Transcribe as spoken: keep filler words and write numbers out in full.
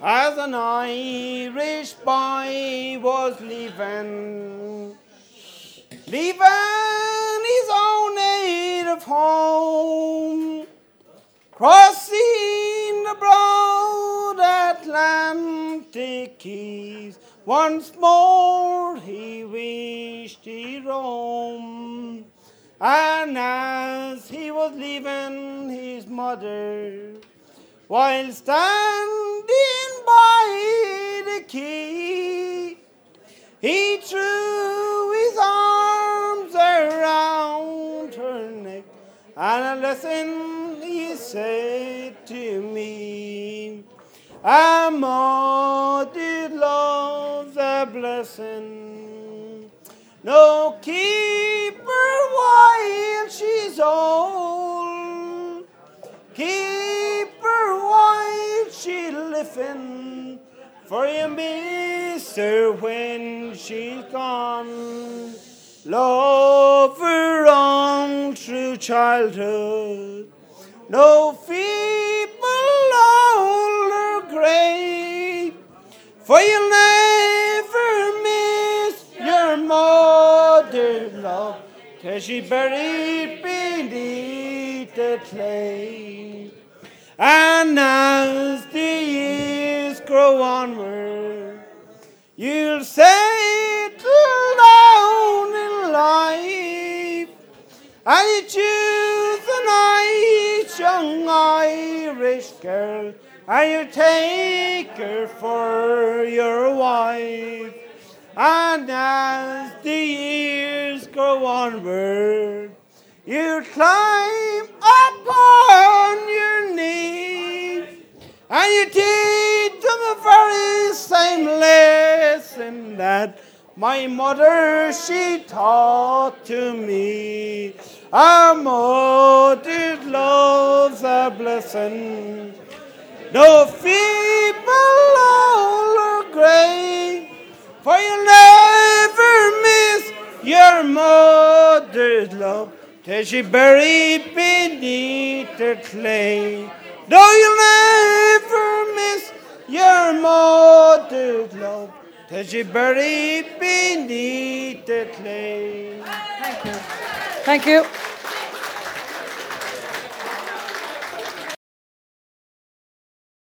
as an Irish boy was leaving, leaving his own native home, crossing the broad Atlantic seas, once more he wished he roamed. And as he was leaving his mother, while standing by the quay, he threw his arms around her neck, and a lesson he said to me: a mother love's a blessing, no keep her while she's old, keep her while she's living, for you miss her when she's gone. Love her on through childhood, no feeble old or grey, for you'll never miss your mother's love till she buried beneath the clay. And as the years grow onward, you'll settle down in life, and you choose a nice young Irish girl, and you take her for your wife. And as the years grow onward, you climb upon your knees, and you teach them the very same lesson that my mother, she taught to me. A mother's love's a blessing, no feeble old or grey, for you'll never miss your mother's love till she buried beneath the clay. No, you'll never miss your mother's love till she buried beneath the clay. Thank you. Thank you.